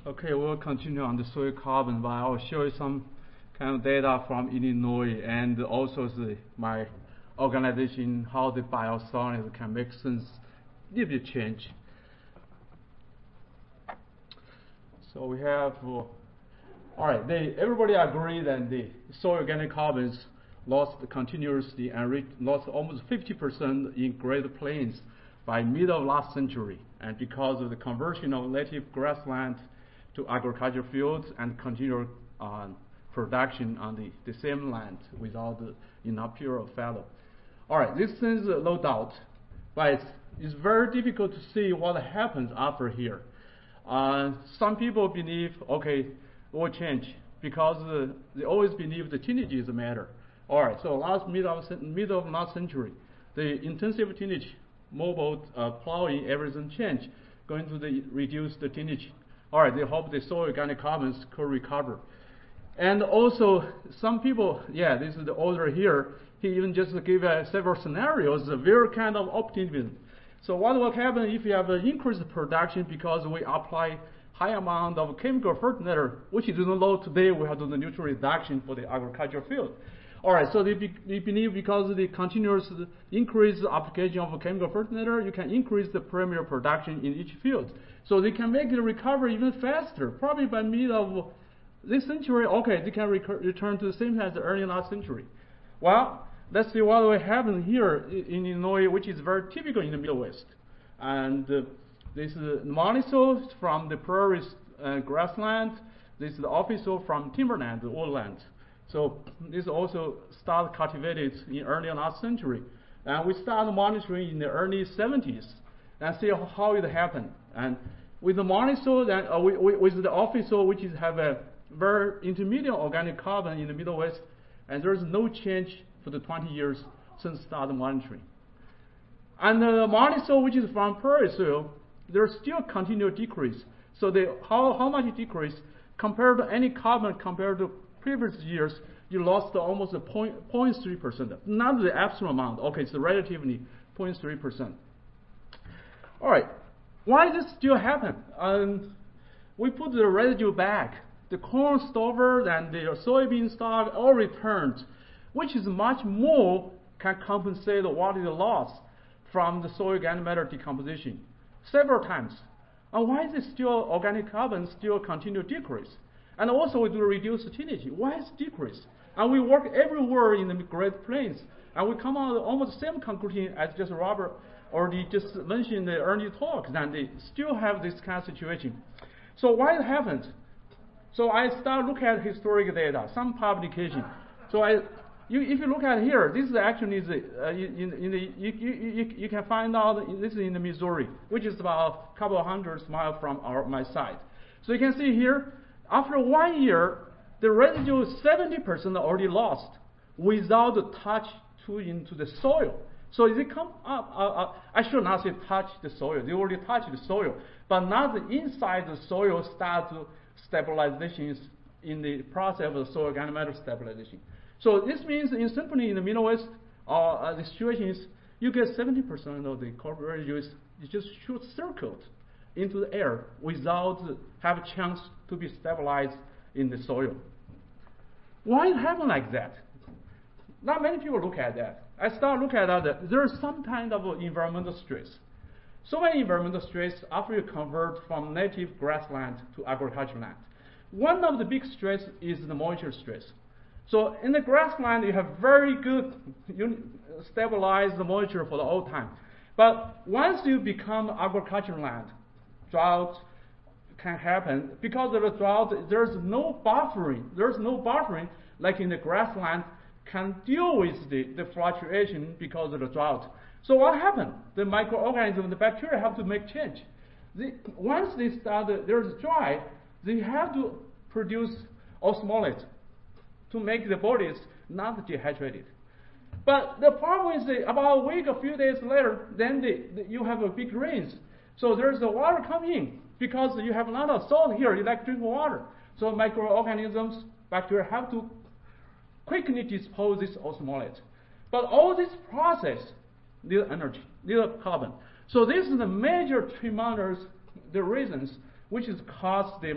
Okay, we'll continue on the soil carbon, but I'll show you some kind of data from Illinois and also my organization, how the biosolids can make sense, little bit change. So we have, all right, everybody agree that the soil organic carbons lost continuously and lost almost 50% in Great Plains by middle of last century, and because of the conversion of native grassland to agricultural fields and continual production on the same land without enough pure fallow. All right, this is no doubt, but it's very difficult to see what happens after here. Some people believe, okay, it will change because they always believe the tillage is the matter. All right, so middle of last century, the intensive tillage, mobile plowing, everything changed, going to reduce the tillage. All right, they hope the soil organic carbons could recover. And also, some people, this is the author here, he even just gave several scenarios, very kind of optimism. So what will happen if you have increased production because we apply high amount of chemical fertilizer, which you don't know today, we have to do the nutrient reduction for the agricultural field. All right, so they believe because of the continuous increased application of chemical fertilizer, you can increase the primary production in each field. So they can make the recovery even faster. Probably by mid of this century, okay, they can return to the same as the early last century. Well, let's see what will happen here in Illinois, which is very typical in the Middle West. And this is Molly soil from the prairie grassland. This is the official from timberland, the woodland. So this also started cultivated in early last century. And we started monitoring in the early 70s and see how it happened. And with the Molly soil, with the official, which is have a very intermediate organic carbon in the Middle West, and there's no change for the 20 years since started monitoring. And the Molly soil, which is from prairie soil, there's still continual decrease. So how much it decreased compared to any carbon compared to previous years, you lost almost 0.3%. Not the absolute amount. Okay, it's relatively 0.3%. All right, why does this still happen? We put the residue back. The corn stover and the soybean stock all returned, which is much more can compensate what is lost from the soil organic matter decomposition several times. And why is it still organic carbon still continue to decrease? And also we do reduce the tillage. Why is it decrease? And we work everywhere in the Great Plains, and we come out with almost the same conclusion as just Robert already just mentioned in the early talk, that they still have this kind of situation. So why it happened? So I start look at historic data, some publication. So if you look at here, this is actually you can find out this is in the Missouri, which is about a couple of hundred miles from my site. So you can see here, after 1 year, the residue is 70% already lost without the touch into the soil. So they come up, I should not say touch the soil. They already touch the soil, but now the inside the soil start to stabilization in the process of the soil organic matter stabilization. So this means simply in the Middle West, the situation is you get 70% of the corporate residues just shoot circled into the air without have a chance to be stabilized in the soil. Why it happen like that? Not many people look at that. I start looking at that. There is some kind of environmental stress. So many environmental stress after you convert from native grassland to agricultural land. One of the big stress is the moisture stress. So in the grassland, you have very good stabilize the moisture for the old time. But once you become agricultural land, drought can happen. Because of the drought, there's no buffering. There's no buffering like in the grassland can deal with the fluctuation because of the drought. So what happened? The microorganisms, the bacteria have to make change. Once they start, there's dry, they have to produce osmolalate to make the bodies not dehydrated. But the problem is about a week, a few days later, then you have a big rains. So there's the water coming in because you have a lot of salt here. You like drink water. So microorganisms, bacteria have to quickly dispose this osmolalate. But all this process need energy, need carbon. So this is the major tremendous the reasons which is caused the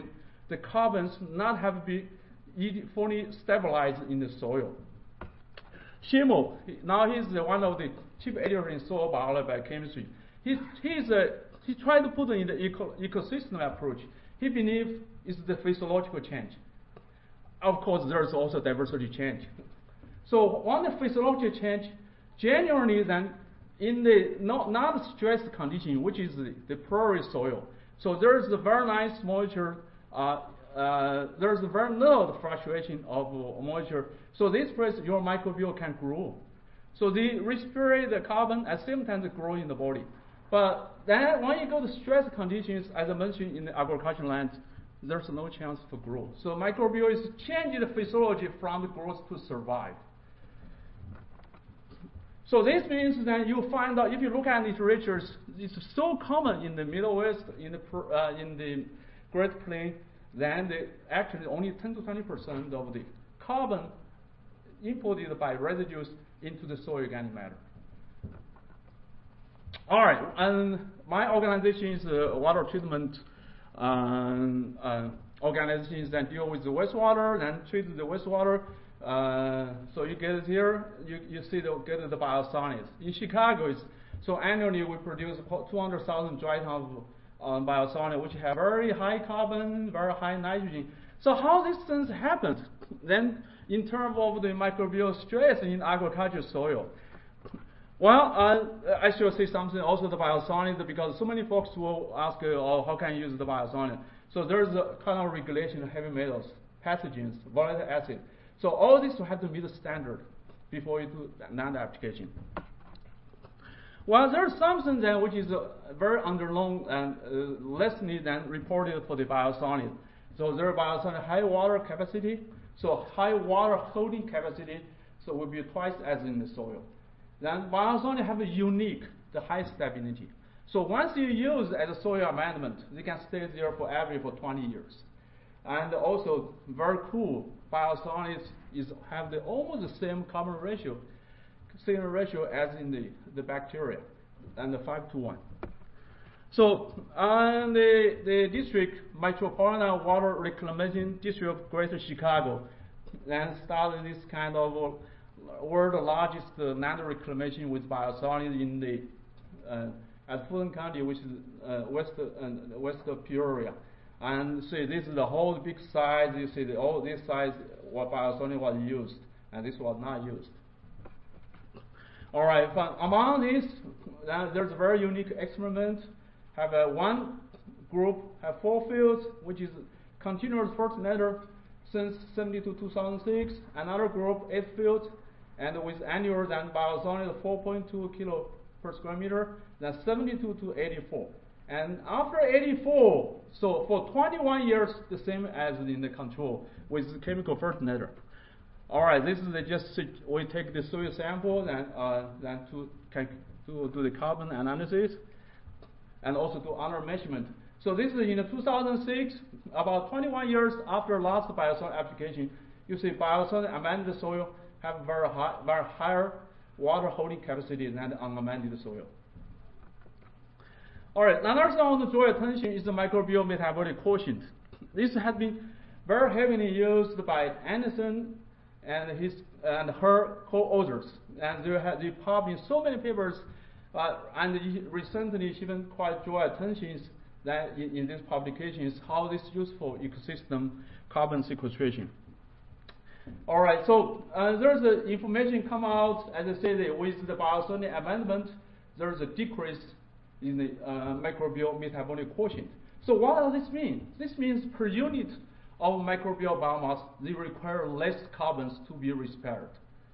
the carbons not have been fully stabilized in the soil. Shimo, now he's one of the chief editors in soil biology by chemistry. He tried to put in the ecosystem approach. He believes it's the physiological change. Of course, there's also diversity change. So on the physiological change, generally then in the not stressed condition, which is the prairie soil, so there's a very nice moisture. There's a very little fluctuation of moisture. So this place your microbiome can grow. So they respirate the carbon at the same time they grow in the body. But then when you go to stress conditions, as I mentioned in the agricultural land, there's no chance for growth. So microbiome is changing the physiology from the growth to survive. So this means that you find out, if you look at literatures, it's so common in the Middle West, in the Great Plains, then actually only 10 to 20% of the carbon imported by residues into the soil organic matter. All right, and my organization is a water treatment organizations that deal with the wastewater and treat the wastewater. So you get it here, you see get the biosolids. In Chicago, so annually we produce 200,000 dry tons of biosolids, which have very high carbon, very high nitrogen. So how these things happen? Then in terms of the microbial stress in agricultural soil. Well, I should say something also the biosolids, because so many folks will ask, oh, how can you use the biosolids? So there's a kind of regulation of heavy metals, pathogens, volatile acid. So all this will have to meet the standard before you do land application. Well, there's something then which is very underknown and less needed than reported for the biosolid. So there are biosolid high water capacity, so high water holding capacity, so will be twice as in the soil. Then biosolids have a unique, the high stability. So once you use as a soil amendment, they can stay there forever for 20 years. And also very cool, biosolids have almost the same carbon ratio, as in the bacteria, and the 5:1. So the district, Metropolitan Water Reclamation District of Greater Chicago, then started this kind of world largest land reclamation with biosolids in the at Fulton County, which is west of Peoria. And see, this is the whole big size. You see, all this size what biosolid was used, and this was not used. All right, among these, there's a very unique experiment. Have one group have 4 fields, which is continuous fertilizer since 1970 to 2006. Another group 8 fields, and with annual then biosolid 4.2 kilo per square meter. Then 72 to 84. And after 84, so for 21 years, the same as in the control with the chemical fertilizer. All right, this is we take the soil sample and then to do the carbon analysis and also do other measurement. So this is in 2006, about 21 years after last biosolid application. You see, biosolid amended soil have very higher water holding capacity than the unamended soil. All right, another thing I want to draw attention is the microbial metabolic quotient. This has been very heavily used by Anderson and her co-authors, and they published so many papers, and recently even quite draw attention that in this publication is how this useful ecosystem carbon sequestration. All right, so there's the information come out, as I said, with the biosolids amendment, there's a decrease in the microbial metabolic quotient. So what does this mean? This means per unit of microbial biomass, they require less carbons to be respired.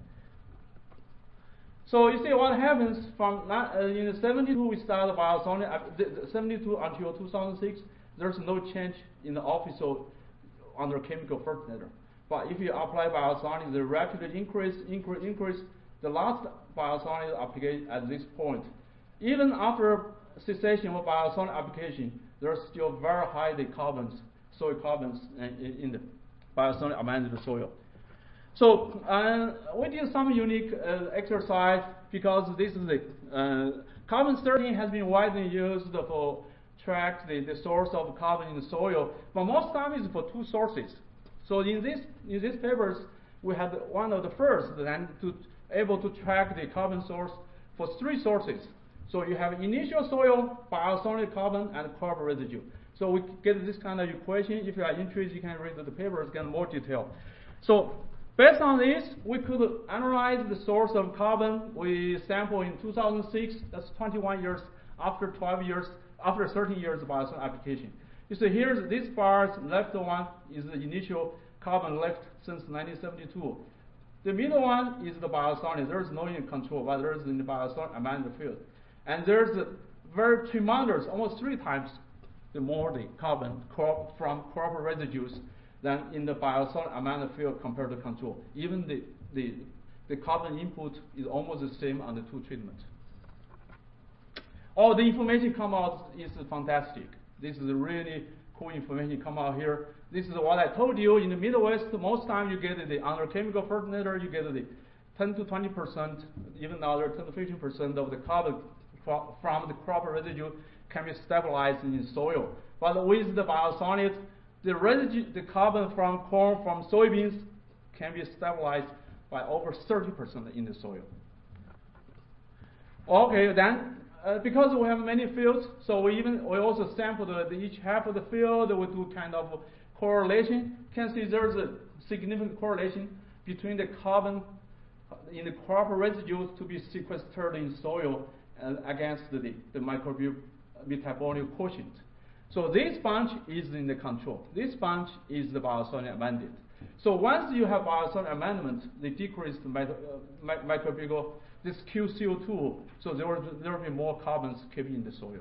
So you see what happens from in the 72 we started biosolid, 72 until 2006, there's no change in the official under chemical fertilizer. But if you apply biosolid, the rapidly increase. The last biosolid application at this point, even after cessation of biosolid application, there's still very high soil carbons in the biosolid amended soil. So we did some unique exercise because this is the carbon 13 has been widely used for track the source of carbon in the soil, but most time is for two sources. So in these papers, we had one of the first then to able to track the carbon source for three sources. So you have initial soil, biosolid carbon, and crop residue. So we get this kind of equation. If you are interested, you can read the papers, get more detail. So based on this, we could analyze the source of carbon. We sample in 2006. That's 21 years after 12 years, after 13 years of biosolid application. You see here, these bars, left one is the initial carbon left since 1972. The middle one is the biosolid. There is no unit control, but there is in the biosolid amendment field. And there's a very tremendous, almost 3 times the more the carbon from crop residues than in the biosolid amendment field compared to control. Even the carbon input is almost the same on the two treatments. All the information come out is fantastic. This is really cool information come out here. This is what I told you. In the Midwest, most time you get the under chemical fertilizer, you get the 10 to 20%, even other 10 to 15% of the carbon from the crop residue can be stabilized in the soil. But with the biosolid, the residue, the carbon from corn, from soybeans, can be stabilized by over 30% in the soil. Okay, then because we have many fields, so we also sample each half of the field. We do kind of correlation. You can see there's a significant correlation between the carbon in the crop residues to be sequestered in soil against the microbial metabolic quotient. So this bunch is in the control. This bunch is the biosolid amended. So once you have biosolid amendment, they decrease the microbial, this QCO2, so there will be more carbons kept in the soil.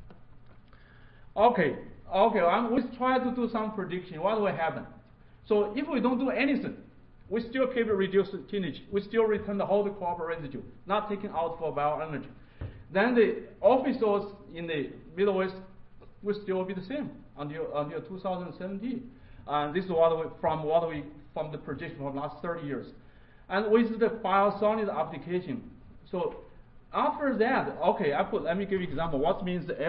Okay, we try to do some prediction. What will happen? So if we don't do anything, we still keep reduced tillage. We still return the whole crop residue, not taken out for bioenergy. Then the officials in the Midwest will still be the same until 2017. And this is from the projection from last 30 years. And with the biosolid application, so after that, okay, let me give you an example. What means the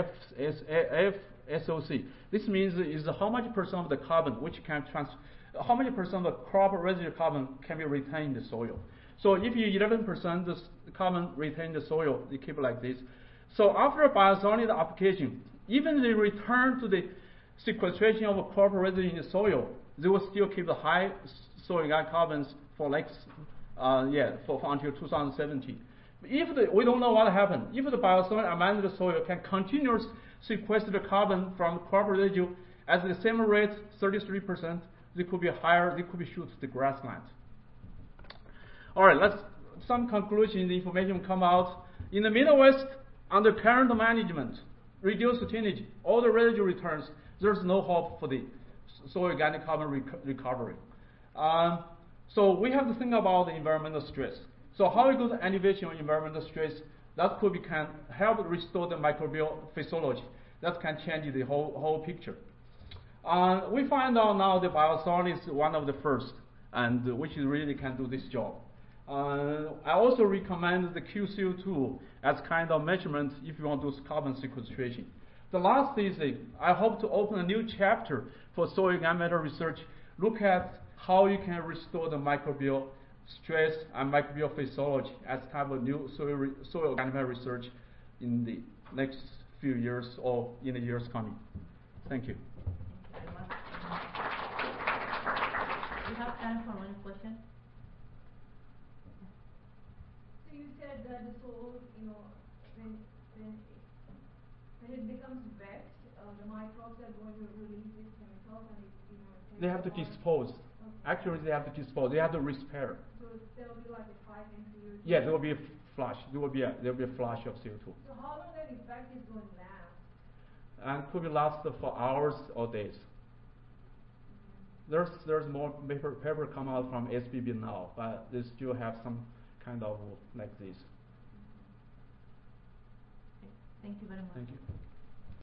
FSOC? This means is how much percent of the carbon how many percent of the crop residue carbon can be retained in the soil. So if you 11% the carbon retained in the soil, you keep it like this. So after biosolid application, even the return to the sequestration of crop residue in the soil, they will still keep the high soil organic carbons for until 2017. If we don't know what happened, if the biosolid amended soil can continuously sequester the carbon from crop residue at the same rate, 33%, they could be higher, they could be shoot to the grassland. All right, let's some conclusion. The information come out in the Midwest under current management, reduced tillage, all the residue returns. There's no hope for the soil organic carbon recovery. So we have to think about the environmental stress. So how we do the elevation of environmental stress, that can help restore the microbial physiology. That can change the whole picture. We find out now the biosolid is one of the first, and which really can do this job. I also recommend the QCO2 as kind of measurement if you want to do carbon sequestration. The last is I hope to open a new chapter for soil organic matter research. Look at how you can restore the microbial stress and microbial physiology as type of new soil organic matter research in the next few years or in the years coming. Thank you. Thank you very much. We have time for one question. So you said that the soil, when it becomes wet, the microbes are going to release these chemicals and they have to dispose. Okay. Actually, they have to dispose. They have to repair. So there will be like a spike in CO2. Yeah, there will be a flush. There will be a flush of CO2. So how long that effect is going to last? And could be last for hours or days. There's more paper come out from SBB now, but they still have some kind of like this. Thank you very much. Thank you.